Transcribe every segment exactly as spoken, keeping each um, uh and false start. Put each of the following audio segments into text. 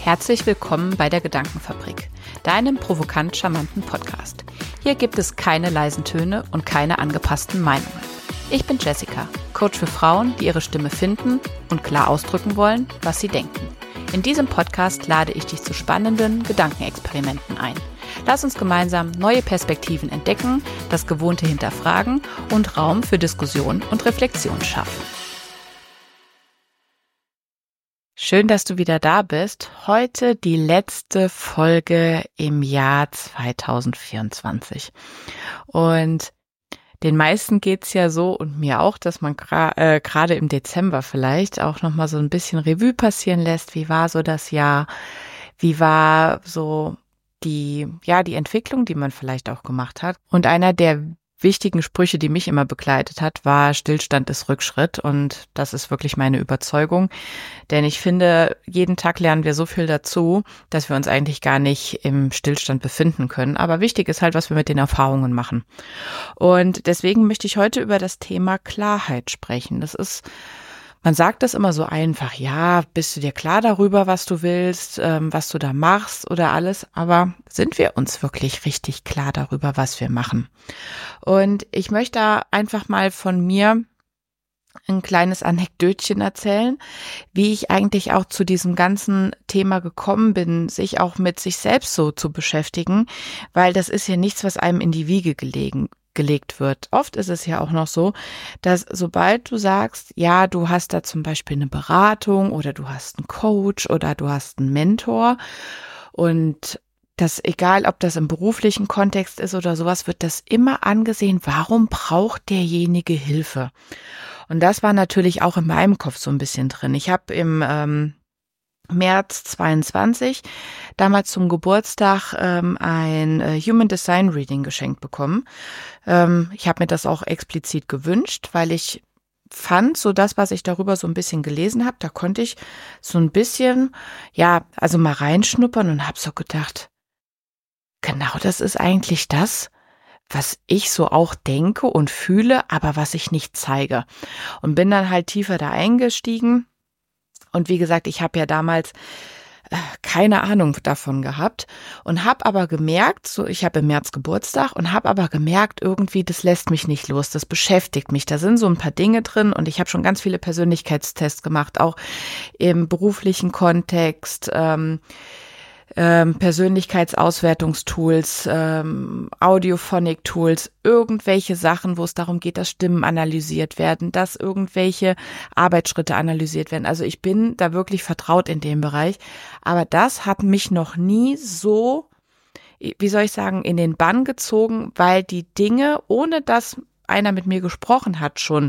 Herzlich willkommen bei der Gedankenfabrik, deinem provokant charmanten Podcast. Hier gibt es keine leisen Töne und keine angepassten Meinungen. Ich bin Jessica, Coach für Frauen, die ihre Stimme finden und klar ausdrücken wollen, was sie denken. In diesem Podcast lade ich dich zu spannenden Gedankenexperimenten ein. Lass uns gemeinsam neue Perspektiven entdecken, das Gewohnte hinterfragen und Raum für Diskussion und Reflexion schaffen. Schön, dass du wieder da bist. Heute die letzte Folge im Jahr zwanzig vierundzwanzig. Und den meisten geht's ja so und mir auch, dass man gra- äh, gerade im Dezember vielleicht auch nochmal so ein bisschen Revue passieren lässt. Wie war so das Jahr? Wie war so die, ja, die Entwicklung, die man vielleicht auch gemacht hat? Und einer der wichtigen Sprüche, die mich immer begleitet hat, war: Stillstand ist Rückschritt, und das ist wirklich meine Überzeugung, denn ich finde, jeden Tag lernen wir so viel dazu, dass wir uns eigentlich gar nicht im Stillstand befinden können, aber wichtig ist halt, was wir mit den Erfahrungen machen. Und deswegen möchte ich heute über das Thema Klarheit sprechen. Das ist Man sagt das immer so einfach, ja, bist du dir klar darüber, was du willst, ähm, was du da machst oder alles, aber sind wir uns wirklich richtig klar darüber, was wir machen? Und ich möchte da einfach mal von mir ein kleines Anekdötchen erzählen, wie ich eigentlich auch zu diesem ganzen Thema gekommen bin, sich auch mit sich selbst so zu beschäftigen, weil das ist ja nichts, was einem in die Wiege gelegen gelegt wird. Oft ist es ja auch noch so, dass sobald du sagst, ja, du hast da zum Beispiel eine Beratung oder du hast einen Coach oder du hast einen Mentor, und das, egal ob das im beruflichen Kontext ist oder sowas, wird das immer angesehen, warum braucht derjenige Hilfe? Und das war natürlich auch in meinem Kopf so ein bisschen drin. Ich habe im ähm, März zweiundzwanzig damals zum Geburtstag ähm, ein äh, Human Design Reading geschenkt bekommen. Ähm, ich habe mir das auch explizit gewünscht, weil ich fand, so das, was ich darüber so ein bisschen gelesen habe, da konnte ich so ein bisschen, ja, also mal reinschnuppern und habe so gedacht, genau das ist eigentlich das, was ich so auch denke und fühle, aber was ich nicht zeige. Und bin dann halt tiefer da eingestiegen. Und wie gesagt, ich habe ja damals äh, keine Ahnung davon gehabt und habe aber gemerkt, so ich habe im März Geburtstag und habe aber gemerkt, irgendwie, das lässt mich nicht los, das beschäftigt mich. Da sind so ein paar Dinge drin und ich habe schon ganz viele Persönlichkeitstests gemacht, auch im beruflichen Kontext, ähm, ähm, Persönlichkeitsauswertungstools, ähm, Audiophonic-Tools, irgendwelche Sachen, wo es darum geht, dass Stimmen analysiert werden, dass irgendwelche Arbeitsschritte analysiert werden. Also ich bin da wirklich vertraut in dem Bereich, aber das hat mich noch nie so, wie soll ich sagen, in den Bann gezogen, weil die Dinge, ohne dass einer mit mir gesprochen hat, schon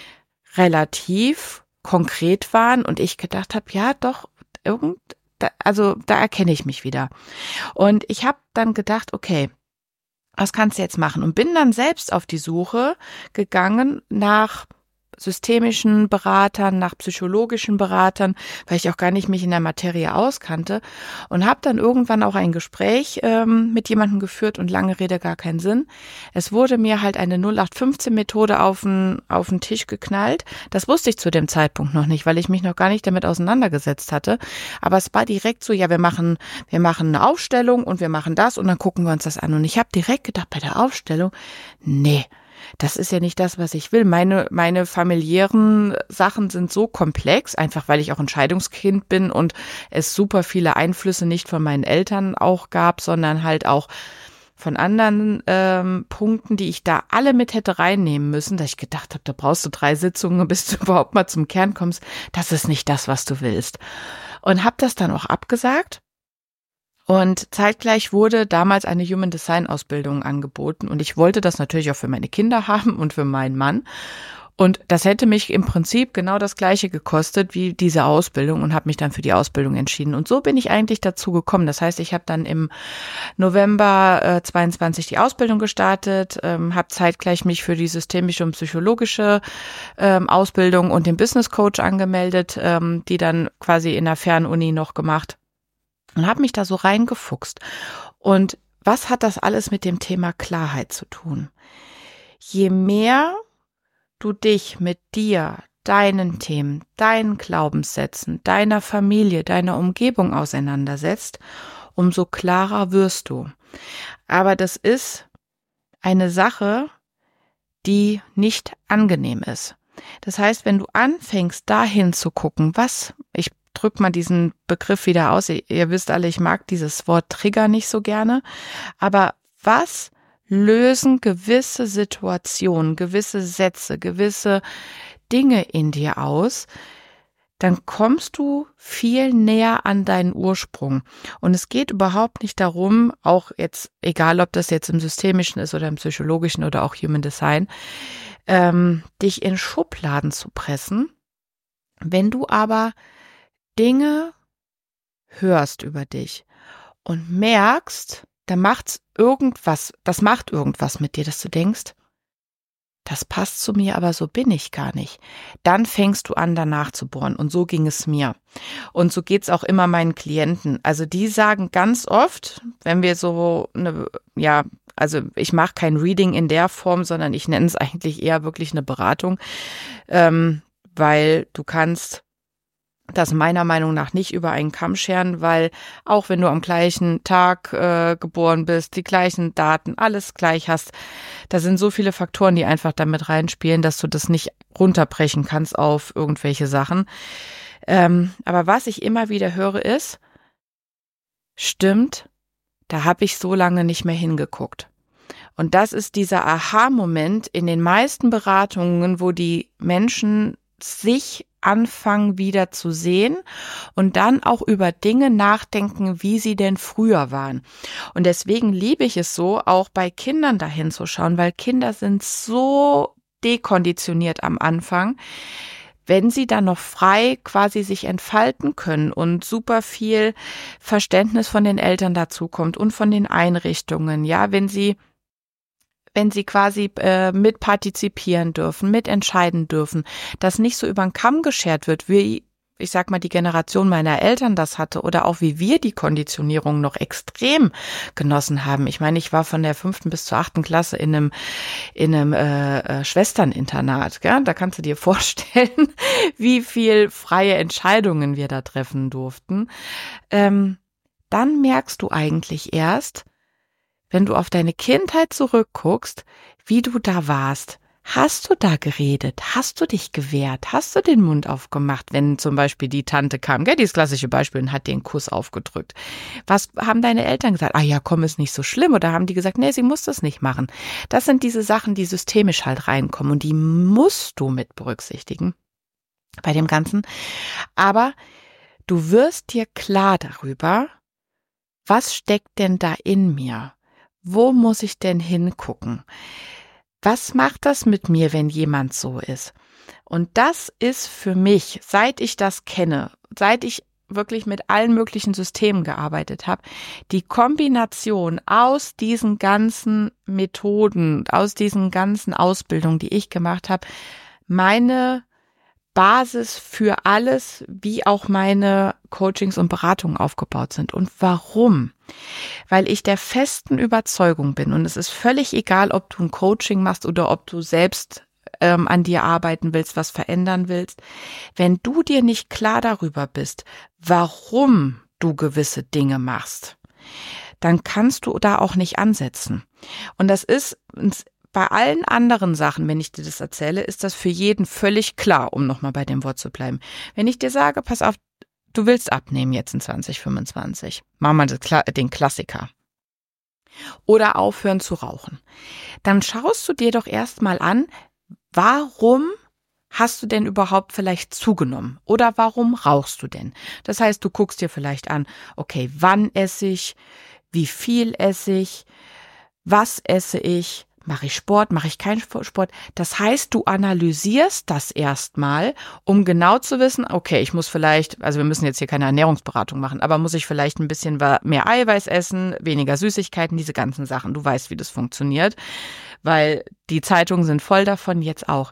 relativ konkret waren und ich gedacht habe, ja doch, irgend Da, also da erkenne ich mich wieder. Und ich habe dann gedacht, okay, was kannst du jetzt machen? Und bin dann selbst auf die Suche gegangen nach systemischen Beratern, nach psychologischen Beratern, weil ich auch gar nicht mich in der Materie auskannte, und habe dann irgendwann auch ein Gespräch ähm, mit jemandem geführt, und lange Rede, gar keinen Sinn. Es wurde mir halt eine null acht fünfzehn Methode auf den, auf den Tisch geknallt. Das wusste ich zu dem Zeitpunkt noch nicht, weil ich mich noch gar nicht damit auseinandergesetzt hatte. Aber es war direkt so, ja, wir machen, wir machen eine Aufstellung und wir machen das und dann gucken wir uns das an. Und ich habe direkt gedacht bei der Aufstellung, nee, das ist ja nicht das, was ich will. Meine, meine familiären Sachen sind so komplex, einfach weil ich auch ein Scheidungskind bin und es super viele Einflüsse nicht von meinen Eltern auch gab, sondern halt auch von anderen ähm, Punkten, die ich da alle mit hätte reinnehmen müssen, dass ich gedacht habe, da brauchst du drei Sitzungen, bis du überhaupt mal zum Kern kommst. Das ist nicht das, was du willst. Und habe das dann auch abgesagt. Und zeitgleich wurde damals eine Human Design Ausbildung angeboten, und ich wollte das natürlich auch für meine Kinder haben und für meinen Mann. Und das hätte mich im Prinzip genau das Gleiche gekostet wie diese Ausbildung, und habe mich dann für die Ausbildung entschieden. Und so bin ich eigentlich dazu gekommen. Das heißt, ich habe dann im November äh, zweiundzwanzig die Ausbildung gestartet, ähm, habe zeitgleich mich für die systemische und psychologische ähm, Ausbildung und den Business Coach angemeldet, ähm, die dann quasi in der Fernuni noch gemacht. Und habe mich da so reingefuchst. Und was hat das alles mit dem Thema Klarheit zu tun? Je mehr du dich mit dir, deinen Themen, deinen Glaubenssätzen, deiner Familie, deiner Umgebung auseinandersetzt, umso klarer wirst du. Aber das ist eine Sache, die nicht angenehm ist. Das heißt, wenn du anfängst, dahin zu gucken, was, ich drück mal diesen Begriff wieder aus, ihr, ihr wisst alle, ich mag dieses Wort Trigger nicht so gerne, aber was lösen gewisse Situationen, gewisse Sätze, gewisse Dinge in dir aus, dann kommst du viel näher an deinen Ursprung. Und es geht überhaupt nicht darum, auch jetzt, egal ob das jetzt im Systemischen ist oder im Psychologischen oder auch Human Design, ähm, dich in Schubladen zu pressen. Wenn du aber Dinge hörst über dich und merkst, da macht's irgendwas, das macht irgendwas mit dir, dass du denkst, das passt zu mir, aber so bin ich gar nicht. Dann fängst du an, danach zu bohren. Und so ging es mir. Und so geht's auch immer meinen Klienten. Also die sagen ganz oft, wenn wir so eine, ja, also ich mache kein Reading in der Form, sondern ich nenne es eigentlich eher wirklich eine Beratung, ähm, weil du kannst das meiner Meinung nach nicht über einen Kamm scheren, weil auch wenn du am gleichen Tag äh, geboren bist, die gleichen Daten, alles gleich hast, da sind so viele Faktoren, die einfach damit reinspielen, dass du das nicht runterbrechen kannst auf irgendwelche Sachen. Ähm, aber was ich immer wieder höre ist, stimmt, da habe ich so lange nicht mehr hingeguckt. Und das ist dieser Aha-Moment in den meisten Beratungen, wo die Menschen sich anfangen wieder zu sehen und dann auch über Dinge nachdenken, wie sie denn früher waren. Und deswegen liebe ich es so, auch bei Kindern dahin zu schauen, weil Kinder sind so dekonditioniert am Anfang, wenn sie dann noch frei quasi sich entfalten können und super viel Verständnis von den Eltern dazu kommt und von den Einrichtungen, ja, wenn sie wenn sie quasi äh, mitpartizipieren dürfen, mitentscheiden dürfen, dass nicht so über den Kamm geschert wird, wie, ich sag mal, die Generation meiner Eltern das hatte oder auch wie wir die Konditionierung noch extrem genossen haben. Ich meine, ich war von der fünften bis zur achten Klasse in einem, in einem äh, äh, Schwesterninternat, gell? Da kannst du dir vorstellen, wie viel freie Entscheidungen wir da treffen durften. Ähm, dann merkst du eigentlich erst, wenn du auf deine Kindheit zurückguckst, wie du da warst. Hast du da geredet? Hast du dich gewehrt? Hast du den Mund aufgemacht, wenn zum Beispiel die Tante kam? Gell, dieses klassische Beispiel und hat den Kuss aufgedrückt. Was haben deine Eltern gesagt? Ah ja, komm, ist nicht so schlimm. Oder haben die gesagt, nee, sie muss das nicht machen. Das sind diese Sachen, die systemisch halt reinkommen und die musst du mit berücksichtigen bei dem Ganzen. Aber du wirst dir klar darüber, was steckt denn da in mir? Wo muss ich denn hingucken? Was macht das mit mir, wenn jemand so ist? Und das ist für mich, seit ich das kenne, seit ich wirklich mit allen möglichen Systemen gearbeitet habe, die Kombination aus diesen ganzen Methoden, aus diesen ganzen Ausbildungen, die ich gemacht habe, meine Basis für alles, wie auch meine Coachings und Beratungen aufgebaut sind. Und warum? Weil ich der festen Überzeugung bin, und es ist völlig egal, ob du ein Coaching machst oder ob du selbst ähm, an dir arbeiten willst, was verändern willst, wenn du dir nicht klar darüber bist, warum du gewisse Dinge machst, dann kannst du da auch nicht ansetzen. Und das ist bei allen anderen Sachen, wenn ich dir das erzähle, ist das für jeden völlig klar, um nochmal bei dem Wort zu bleiben. Wenn ich dir sage, pass auf, du willst abnehmen jetzt in zwanzig fünfundzwanzig, mach mal den Klassiker. Oder aufhören zu rauchen. Dann schaust du dir doch erstmal an, warum hast du denn überhaupt vielleicht zugenommen? Oder warum rauchst du denn? Das heißt, du guckst dir vielleicht an, okay, wann esse ich, wie viel esse ich, was esse ich, mache ich Sport, mache ich keinen Sport? Das heißt, du analysierst das erstmal, um genau zu wissen, okay, ich muss vielleicht, also wir müssen jetzt hier keine Ernährungsberatung machen, aber muss ich vielleicht ein bisschen mehr Eiweiß essen, weniger Süßigkeiten, diese ganzen Sachen. Du weißt, wie das funktioniert, weil die Zeitungen sind voll davon, jetzt auch.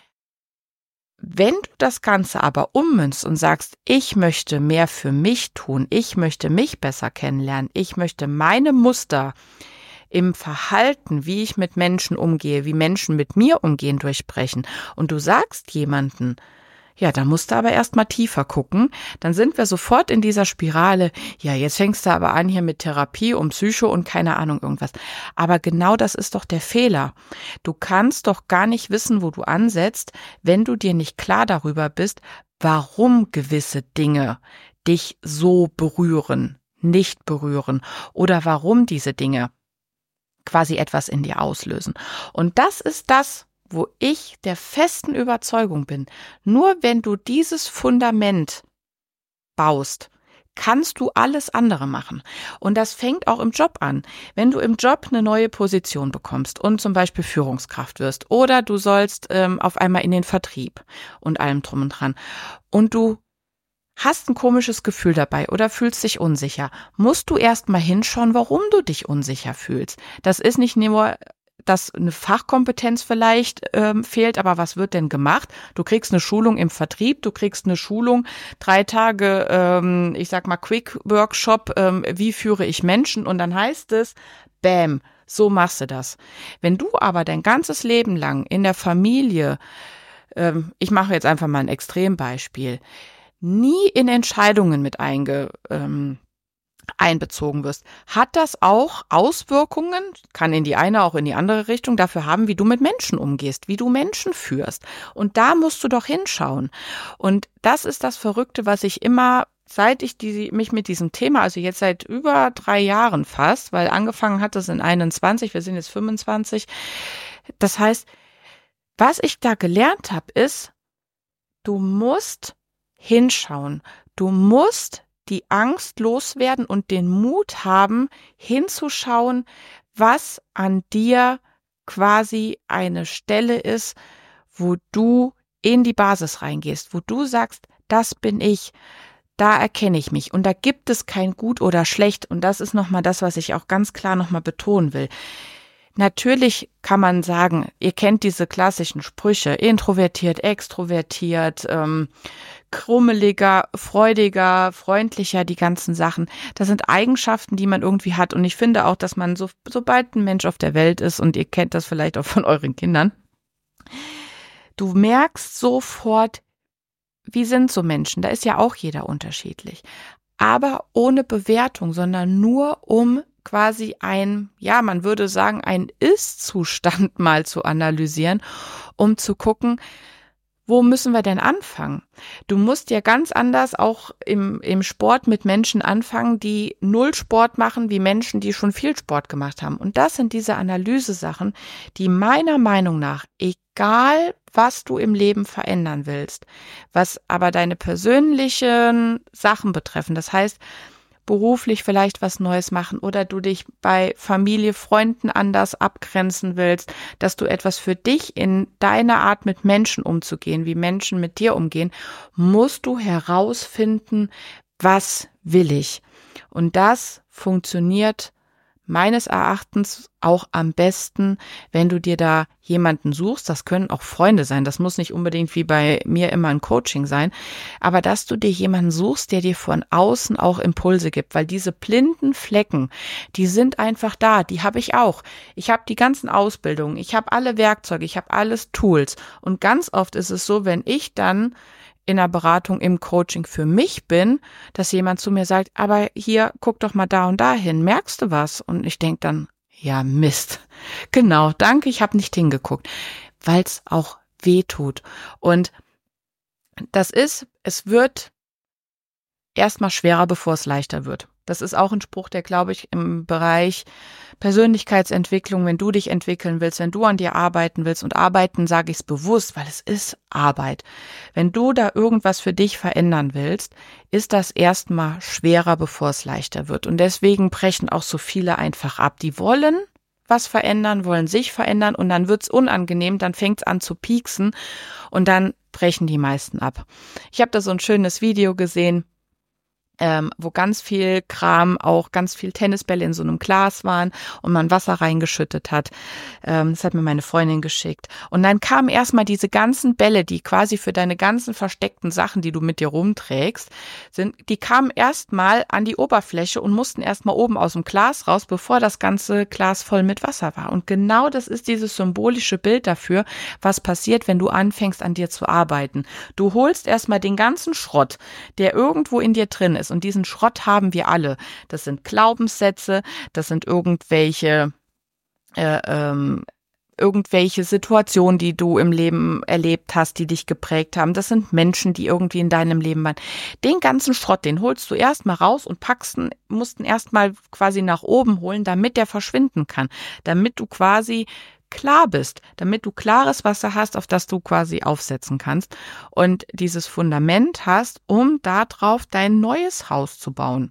Wenn du das Ganze aber ummünzt und sagst, ich möchte mehr für mich tun, ich möchte mich besser kennenlernen, ich möchte meine Muster im Verhalten, wie ich mit Menschen umgehe, wie Menschen mit mir umgehen, durchbrechen. Und du sagst jemanden, Ja, da musst du aber erst mal tiefer gucken. Dann sind wir sofort in dieser Spirale. Ja, jetzt fängst du aber an hier mit Therapie und Psycho und keine Ahnung irgendwas. Aber genau das ist doch der Fehler. Du kannst doch gar nicht wissen, wo du ansetzt, wenn du dir nicht klar darüber bist, warum gewisse Dinge dich so berühren, nicht berühren oder warum diese Dinge quasi etwas in dir auslösen. Und das ist das, wo ich der festen Überzeugung bin, nur wenn du dieses Fundament baust, kannst du alles andere machen. Und das fängt auch im Job an. Wenn du im Job eine neue Position bekommst und zum Beispiel Führungskraft wirst oder du sollst ähm, auf einmal in den Vertrieb und allem drum und dran und du hast ein komisches Gefühl dabei oder fühlst dich unsicher, musst du erst mal hinschauen, warum du dich unsicher fühlst. Das ist nicht nur, dass eine Fachkompetenz vielleicht ähm, fehlt, aber was wird denn gemacht? Du kriegst eine Schulung im Vertrieb, du kriegst eine Schulung, drei Tage, ähm, ich sag mal Quick-Workshop, ähm, wie führe ich Menschen? Und dann heißt es, bam, so machst du das. Wenn du aber dein ganzes Leben lang in der Familie, ähm, ich mache jetzt einfach mal ein Extrembeispiel, nie in Entscheidungen mit einge, ähm, einbezogen wirst, hat das auch Auswirkungen, kann in die eine, auch in die andere Richtung, dafür haben, wie du mit Menschen umgehst, wie du Menschen führst. Und da musst du doch hinschauen. Und das ist das Verrückte, was ich immer, seit ich die, mich mit diesem Thema, also jetzt seit über drei Jahren fast, weil angefangen hat es in einundzwanzig, wir sind jetzt fünfundzwanzig. Das heißt, was ich da gelernt habe, ist, du musst hinschauen. Du musst die Angst loswerden und den Mut haben, hinzuschauen, was an dir quasi eine Stelle ist, wo du in die Basis reingehst, wo du sagst, das bin ich, da erkenne ich mich und da gibt es kein Gut oder Schlecht und das ist nochmal das, was ich auch ganz klar nochmal betonen will. Natürlich kann man sagen, ihr kennt diese klassischen Sprüche, introvertiert, extrovertiert, ähm, krummeliger, freudiger, freundlicher, die ganzen Sachen. Das sind Eigenschaften, die man irgendwie hat. Und ich finde auch, dass man, so, sobald ein Mensch auf der Welt ist, und ihr kennt das vielleicht auch von euren Kindern, du merkst sofort, wie sind so Menschen? Da ist ja auch jeder unterschiedlich. Aber ohne Bewertung, sondern nur um quasi ein, ja, man würde sagen, ein Ist-Zustand mal zu analysieren, um zu gucken, wo müssen wir denn anfangen? Du musst ja ganz anders auch im, im Sport mit Menschen anfangen, die null Sport machen, wie Menschen, die schon viel Sport gemacht haben. Und das sind diese Analysesachen, die meiner Meinung nach, egal was du im Leben verändern willst, was aber deine persönlichen Sachen betreffen, das heißt, beruflich vielleicht was Neues machen oder du dich bei Familie, Freunden anders abgrenzen willst, dass du etwas für dich in deiner Art mit Menschen umzugehen, wie Menschen mit dir umgehen, musst du herausfinden, was will ich. Und das funktioniert meines Erachtens auch am besten, wenn du dir da jemanden suchst. Das können auch Freunde sein. Das muss nicht unbedingt wie bei mir immer ein Coaching sein. Aber dass du dir jemanden suchst, der dir von außen auch Impulse gibt. Weil diese blinden Flecken, die sind einfach da. Die habe ich auch. Ich habe die ganzen Ausbildungen. Ich habe alle Werkzeuge. Ich habe alles Tools. Und ganz oft ist es so, wenn ich dann in der Beratung, im Coaching für mich bin, dass jemand zu mir sagt, aber hier, guck doch mal da und da hin, merkst du was? Und ich denke dann, ja Mist, genau, danke, ich habe nicht hingeguckt, weil es auch weh tut. Und das ist, es wird erstmal schwerer, bevor es leichter wird. Das ist auch ein Spruch, der, glaube ich, im Bereich Persönlichkeitsentwicklung, wenn du dich entwickeln willst, wenn du an dir arbeiten willst, und arbeiten sage ich es bewusst, weil es ist Arbeit. Wenn du da irgendwas für dich verändern willst, ist das erstmal schwerer, bevor es leichter wird. Und deswegen brechen auch so viele einfach ab. Die wollen was verändern, wollen sich verändern und dann wird's unangenehm, dann fängt's an zu pieksen und dann brechen die meisten ab. Ich habe da so ein schönes Video gesehen. ähm, wo ganz viel Kram, auch ganz viel Tennisbälle in so einem Glas waren und man Wasser reingeschüttet hat. Ähm, das hat mir meine Freundin geschickt. Und dann kamen erstmal diese ganzen Bälle, die quasi für deine ganzen versteckten Sachen, die du mit dir rumträgst, sind, die kamen erstmal an die Oberfläche und mussten erstmal oben aus dem Glas raus, bevor das ganze Glas voll mit Wasser war. Und genau das ist dieses symbolische Bild dafür, was passiert, wenn du anfängst, an dir zu arbeiten. Du holst erstmal den ganzen Schrott, der irgendwo in dir drin ist. Und diesen Schrott haben wir alle. Das sind Glaubenssätze, das sind irgendwelche, äh, ähm, irgendwelche Situationen, die du im Leben erlebt hast, die dich geprägt haben. Das sind Menschen, die irgendwie in deinem Leben waren. Den ganzen Schrott, den holst du erstmal raus und packst ihn, musst ihn erstmal quasi nach oben holen, damit der verschwinden kann. Damit du quasi klar bist, damit du klares Wasser hast, auf das du quasi aufsetzen kannst und dieses Fundament hast, um darauf dein neues Haus zu bauen.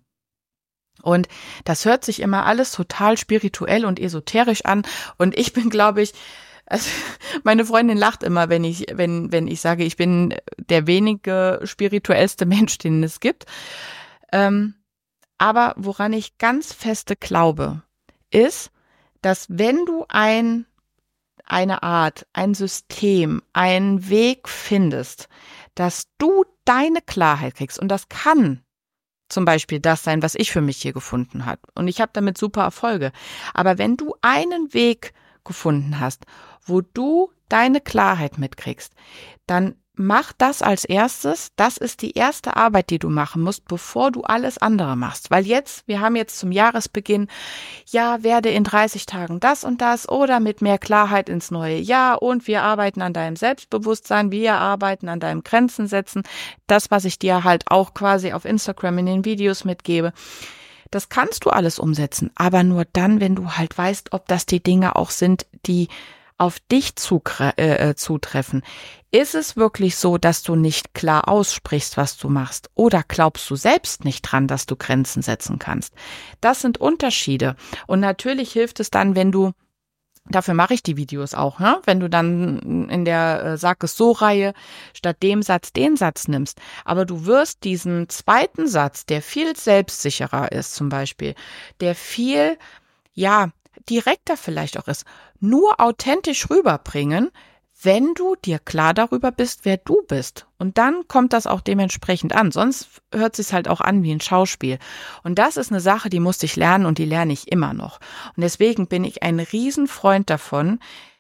Und das hört sich immer alles total spirituell und esoterisch an und ich bin, glaube ich, also meine Freundin lacht immer, wenn ich, wenn, wenn ich sage, ich bin der wenige spirituellste Mensch, den es gibt. Ähm, aber woran ich ganz feste glaube, ist, dass wenn du ein eine Art, ein System, einen Weg findest, dass du deine Klarheit kriegst. Und das kann zum Beispiel das sein, was ich für mich hier gefunden habe. Und ich habe damit super Erfolge. Aber wenn du einen Weg gefunden hast, wo du deine Klarheit mitkriegst, dann mach das als erstes. Das ist die erste Arbeit, die du machen musst, bevor du alles andere machst. Weil jetzt, wir haben jetzt zum Jahresbeginn, ja, werde in dreißig Tagen das und das oder mit mehr Klarheit ins neue Jahr und wir arbeiten an deinem Selbstbewusstsein, wir arbeiten an deinem Grenzen setzen. Das, was ich dir halt auch quasi auf Instagram in den Videos mitgebe. Das kannst du alles umsetzen, aber nur dann, wenn du halt weißt, ob das die Dinge auch sind, die auf dich zugre- äh, zutreffen. Ist es wirklich so, dass du nicht klar aussprichst, was du machst? Oder glaubst du selbst nicht dran, dass du Grenzen setzen kannst? Das sind Unterschiede. Und natürlich hilft es dann, wenn du, dafür mache ich die Videos auch, ne? Wenn du dann in der äh, Sag es so Reihe statt dem Satz den Satz nimmst. Aber du wirst diesen zweiten Satz, der viel selbstsicherer ist zum Beispiel, der viel, ja, direkter vielleicht auch ist, nur authentisch rüberbringen, wenn du dir klar darüber bist, wer du bist. Und dann kommt das auch dementsprechend an. Sonst hört es sich halt auch an wie ein Schauspiel. Und das ist eine Sache, die musste ich lernen und die lerne ich immer noch. Und deswegen bin ich ein Riesenfreund davon,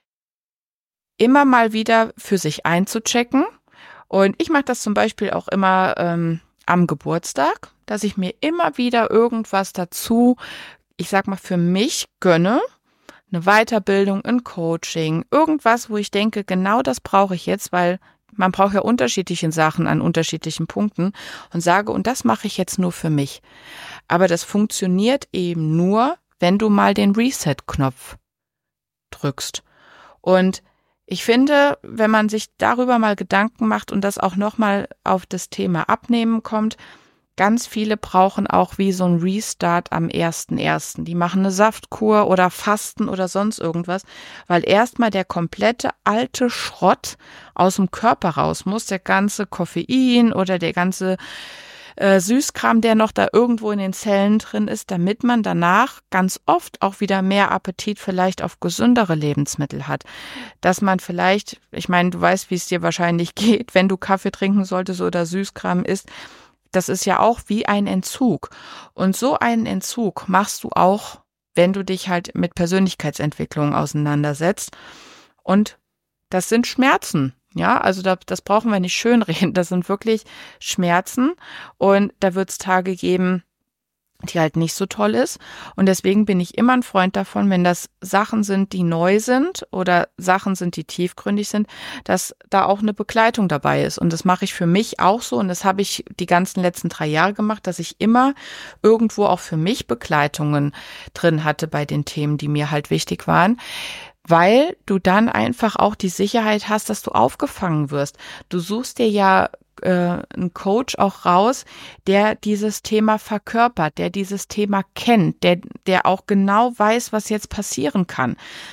immer mal wieder für sich einzuchecken. Und ich mache das zum Beispiel auch immer ähm, am Geburtstag, dass ich mir immer wieder irgendwas dazu, ich sag mal, für mich gönne, eine Weiterbildung, ein Coaching, irgendwas, wo ich denke, genau das brauche ich jetzt, weil man braucht ja unterschiedliche Sachen an unterschiedlichen Punkten und sage, und das mache ich jetzt nur für mich. Aber das funktioniert eben nur, wenn du mal den Reset-Knopf drückst. Und ich finde, wenn man sich darüber mal Gedanken macht und das auch nochmal auf das Thema Abnehmen kommt, ganz viele brauchen auch wie so ein Restart am ersten ersten Die machen eine Saftkur oder Fasten oder sonst irgendwas, weil erstmal der komplette alte Schrott aus dem Körper raus muss, der ganze Koffein oder der ganze äh, Süßkram, der noch da irgendwo in den Zellen drin ist, damit man danach ganz oft auch wieder mehr Appetit vielleicht auf gesündere Lebensmittel hat. Dass man vielleicht, ich meine, du weißt, wie es dir wahrscheinlich geht, wenn du Kaffee trinken solltest oder Süßkram isst, das ist ja auch wie ein Entzug. Und so einen Entzug machst du auch, wenn du dich halt mit Persönlichkeitsentwicklung auseinandersetzt. Und das sind Schmerzen. Ja, also da, das brauchen wir nicht schönreden. Das sind wirklich Schmerzen. Und da wird es Tage geben, die halt nicht so toll ist. Und deswegen bin ich immer ein Freund davon, wenn das Sachen sind, die neu sind oder Sachen sind, die tiefgründig sind, dass da auch eine Begleitung dabei ist. Und das mache ich für mich auch so. Und das habe ich die ganzen letzten drei Jahre gemacht, dass ich immer irgendwo auch für mich Begleitungen drin hatte bei den Themen, die mir halt wichtig waren. Weil du dann einfach auch die Sicherheit hast, dass du aufgefangen wirst. Du suchst dir ja ein Coach auch raus, der dieses Thema verkörpert, der dieses Thema kennt, der, der auch genau weiß, was jetzt passieren kann.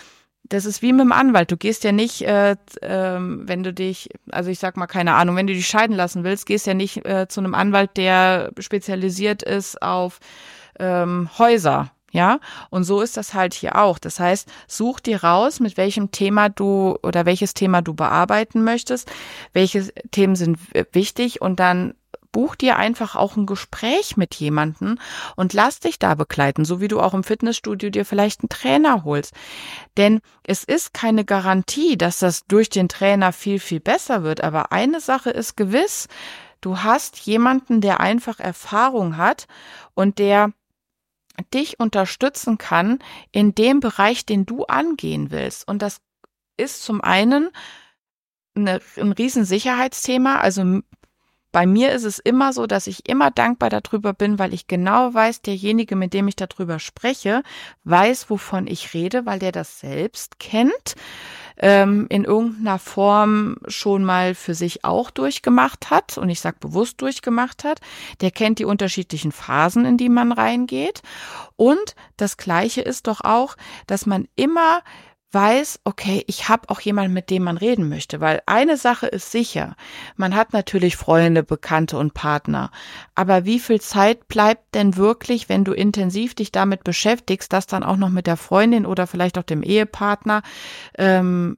das ist wie mit dem Anwalt. Du gehst ja nicht, äh, äh, wenn du dich, also ich sag mal, keine Ahnung, wenn du dich scheiden lassen willst, gehst ja nicht äh, zu einem Anwalt, der spezialisiert ist auf ähm, Häuser. Ja, und so ist das halt hier auch. Das heißt, such dir raus, mit welchem Thema du oder welches Thema du bearbeiten möchtest, welche Themen sind wichtig und dann buch dir einfach auch ein Gespräch mit jemandem und lass dich da begleiten, so wie du auch im Fitnessstudio dir vielleicht einen Trainer holst. Denn es ist keine Garantie, dass das durch den Trainer viel, viel besser wird. Aber eine Sache ist gewiss, du hast jemanden, der einfach Erfahrung hat und der dich unterstützen kann in dem Bereich, den du angehen willst. Und das ist zum einen eine, ein Riesensicherheitsthema. Also bei mir ist es immer so, dass ich immer dankbar darüber bin, weil ich genau weiß, derjenige, mit dem ich darüber spreche, weiß, wovon ich rede, weil der das selbst kennt, ähm, in irgendeiner Form schon mal für sich auch durchgemacht hat. Und ich sage bewusst durchgemacht hat. Der kennt die unterschiedlichen Phasen, in die man reingeht. Und das Gleiche ist doch auch, dass man immer weiß, okay, ich habe auch jemanden, mit dem man reden möchte, weil eine Sache ist sicher, man hat natürlich Freunde, Bekannte und Partner, aber wie viel Zeit bleibt denn wirklich, wenn du intensiv dich damit beschäftigst, das dann auch noch mit der Freundin oder vielleicht auch dem Ehepartner ähm,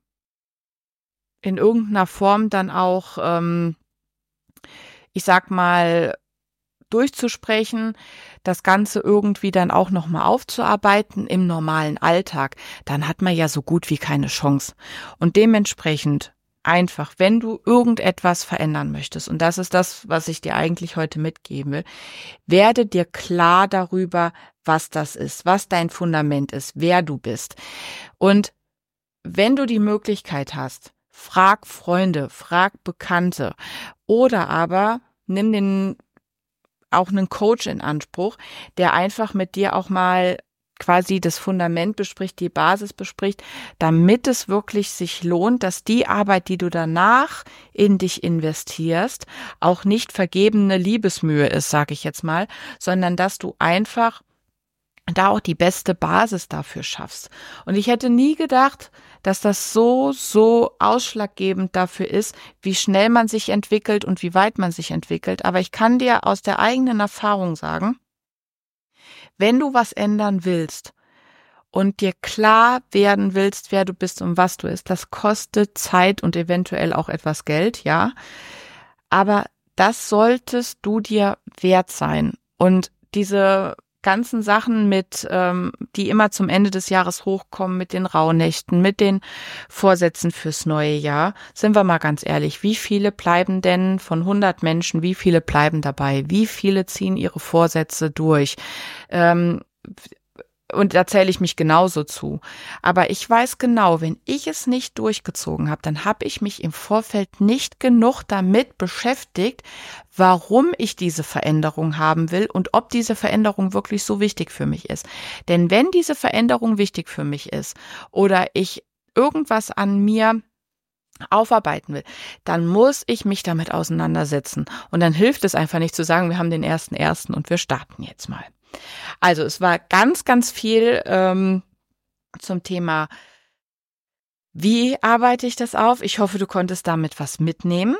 in irgendeiner Form dann auch, ähm, ich sag mal, durchzusprechen, das Ganze irgendwie dann auch nochmal aufzuarbeiten im normalen Alltag, dann hat man ja so gut wie keine Chance. Und dementsprechend einfach, wenn du irgendetwas verändern möchtest, und das ist das, was ich dir eigentlich heute mitgeben will, werde dir klar darüber, was das ist, was dein Fundament ist, wer du bist. Und wenn du die Möglichkeit hast, frag Freunde, frag Bekannte oder aber nimm den auch einen Coach in Anspruch, der einfach mit dir auch mal quasi das Fundament bespricht, die Basis bespricht, damit es wirklich sich lohnt, dass die Arbeit, die du danach in dich investierst, auch nicht vergebene Liebesmühe ist, sage ich jetzt mal, sondern dass du einfach da auch die beste Basis dafür schaffst. Und ich hätte nie gedacht, dass das so, so ausschlaggebend dafür ist, wie schnell man sich entwickelt und wie weit man sich entwickelt. Aber ich kann dir aus der eigenen Erfahrung sagen, wenn du was ändern willst und dir klar werden willst, wer du bist und was du bist, das kostet Zeit und eventuell auch etwas Geld, ja. Aber das solltest du dir wert sein. Und diese ganzen Sachen mit, ähm, die immer zum Ende des Jahres hochkommen, mit den Rauhnächten, mit den Vorsätzen fürs neue Jahr, sind wir mal ganz ehrlich, wie viele bleiben denn von hundert Menschen, wie viele bleiben dabei, wie viele ziehen ihre Vorsätze durch? Ähm, Und da zähle ich mich genauso zu. Aber ich weiß genau, wenn ich es nicht durchgezogen habe, dann habe ich mich im Vorfeld nicht genug damit beschäftigt, warum ich diese Veränderung haben will und ob diese Veränderung wirklich so wichtig für mich ist. Denn wenn diese Veränderung wichtig für mich ist oder ich irgendwas an mir aufarbeiten will, dann muss ich mich damit auseinandersetzen. Und dann hilft es einfach nicht zu sagen, wir haben den ersten ersten und wir starten jetzt mal. Also es war ganz, ganz viel ähm, zum Thema, wie arbeite ich das auf? Ich hoffe, du konntest damit was mitnehmen.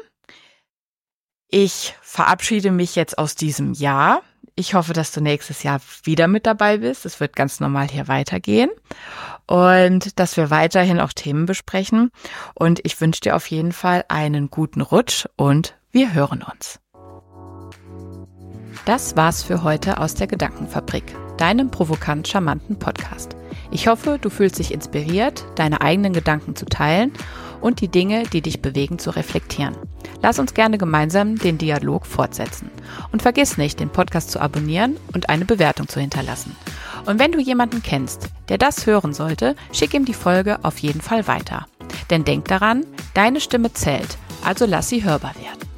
Ich verabschiede mich jetzt aus diesem Jahr. Ich hoffe, dass du nächstes Jahr wieder mit dabei bist. Es wird ganz normal hier weitergehen und dass wir weiterhin auch Themen besprechen. Und ich wünsche dir auf jeden Fall einen guten Rutsch und wir hören uns. Das war's für heute aus der Gedankenfabrik, deinem provokant charmanten Podcast. Ich hoffe, du fühlst dich inspiriert, deine eigenen Gedanken zu teilen und die Dinge, die dich bewegen, zu reflektieren. Lass uns gerne gemeinsam den Dialog fortsetzen. Und vergiss nicht, den Podcast zu abonnieren und eine Bewertung zu hinterlassen. Und wenn du jemanden kennst, der das hören sollte, schick ihm die Folge auf jeden Fall weiter. Denn denk daran, deine Stimme zählt, also lass sie hörbar werden.